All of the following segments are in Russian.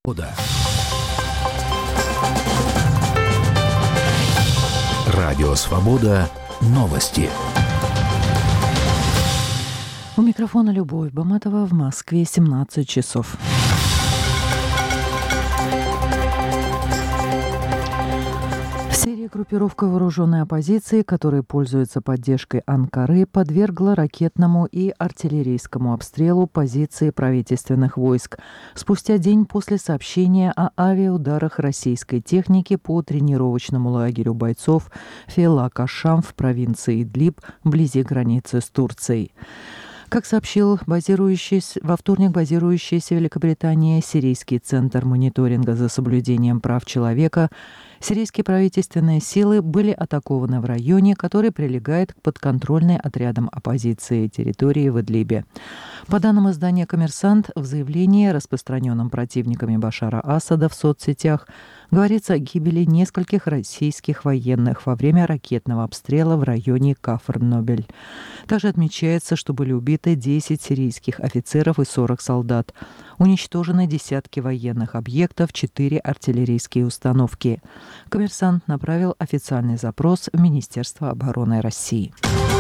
Радио «Свобода». Новости. У микрофона Любовь Баматова, в Москве 17 часов. В Сирии группировка вооруженной оппозиции, которая пользуется поддержкой Анкары, подвергла ракетному и артиллерийскому обстрелу позиции правительственных войск спустя день после сообщения о авиаударах российской техники по тренировочному лагерю бойцов Фелак-Аш-Шам в провинции Идлиб, вблизи границы с Турцией. Как сообщил во вторник базирующийся в Великобритании Сирийский центр мониторинга за соблюдением прав человека, сирийские правительственные силы были атакованы в районе, который прилегает к подконтрольной отрядам оппозиции территории в Идлибе. По данным издания «Коммерсант», в заявлении, распространенном противниками Башара Асада в соцсетях, говорится о гибели нескольких российских военных во время ракетного обстрела в районе Кафр-Нобель. Также отмечается, что были убиты 10 сирийских офицеров и 40 солдат. Уничтожены десятки военных объектов, 4 артиллерийские установки. «Коммерсант» направил официальный запрос в Министерство обороны России.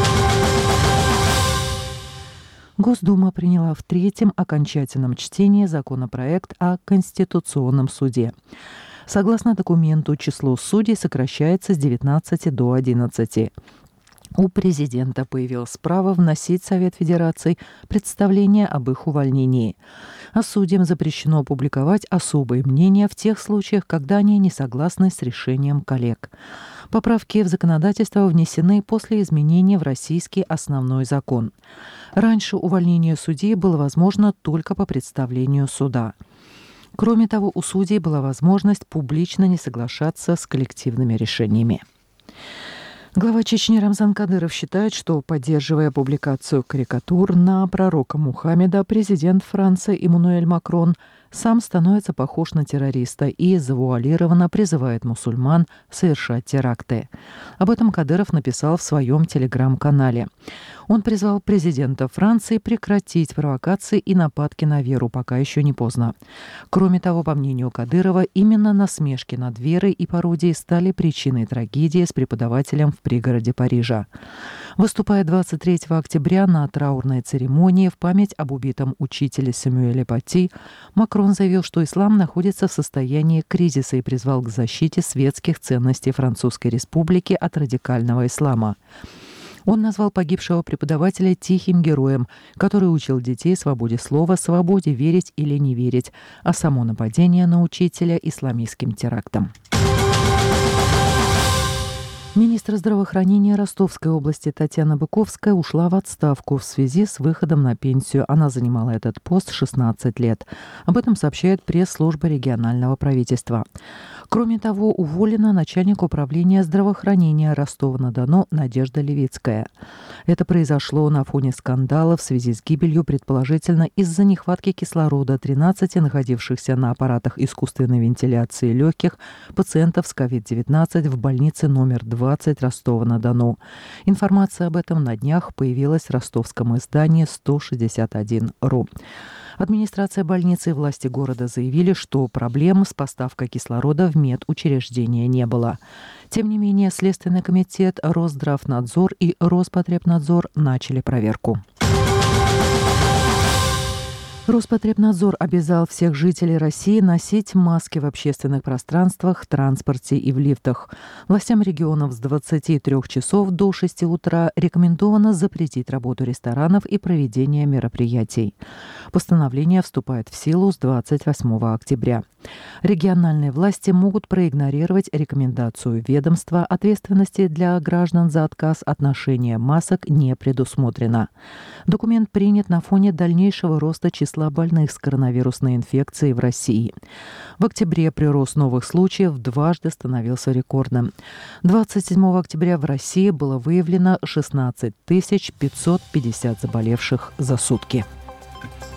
Госдума приняла в третьем окончательном чтении законопроект о Конституционном суде. Согласно документу, число судей сокращается с 19 до 11. У президента появилось право вносить в Совет Федерации представление об их увольнении. А судьям запрещено публиковать особые мнения в тех случаях, когда они не согласны с решением коллег. Поправки в законодательство внесены после изменений в российский основной закон. Раньше увольнение судьи было возможно только по представлению суда. Кроме того, у судей была возможность публично не соглашаться с коллективными решениями. Глава Чечни Рамзан Кадыров считает, что, поддерживая публикацию карикатур на пророка Мухаммеда, президент Франции Эммануэль Макрон сам становится похож на террориста и завуалированно призывает мусульман совершать теракты. Об этом Кадыров написал в своем телеграм-канале. Он призвал президента Франции прекратить провокации и нападки на веру, пока еще не поздно. Кроме того, по мнению Кадырова, именно насмешки над верой и пародии стали причиной трагедии с преподавателем в пригороде Парижа. Выступая 23 октября на траурной церемонии в память об убитом учителе Сэмюэле Пати, Макрон заявил, что ислам находится в состоянии кризиса и призвал к защите светских ценностей Французской Республики от радикального ислама. Он назвал погибшего преподавателя тихим героем, который учил детей свободе слова, свободе верить или не верить, а само нападение на учителя исламистским терактом. Министр здравоохранения Ростовской области Татьяна Быковская ушла в отставку в связи с выходом на пенсию. Она занимала этот пост 16 лет. Об этом сообщает пресс-служба регионального правительства. Кроме того, уволена начальник управления здравоохранения Ростова-на-Дону Надежда Левицкая. Это произошло на фоне скандала в связи с гибелью, предположительно, из-за нехватки кислорода 13 находившихся на аппаратах искусственной вентиляции легких пациентов с COVID-19 в больнице номер 20 Ростова-на-Дону. Информация об этом на днях появилась в ростовском издании 161.ру. Администрация больницы и власти города заявили, что проблем с поставкой кислорода в медучреждение не было. Тем не менее, Следственный комитет, Росздравнадзор и Роспотребнадзор начали проверку. Роспотребнадзор обязал всех жителей России носить маски в общественных пространствах, транспорте и в лифтах. Властям регионов с 23 часов до 6 утра рекомендовано запретить работу ресторанов и проведение мероприятий. Постановление вступает в силу с 28 октября. Региональные власти могут проигнорировать рекомендацию ведомства. Ответственности для граждан за отказ от ношения масок не предусмотрено. Документ принят на фоне дальнейшего роста числа больных с коронавирусной инфекцией в России. В октябре прирост новых случаев дважды становился рекордным. 27 октября в России было выявлено 16 550 заболевших за сутки.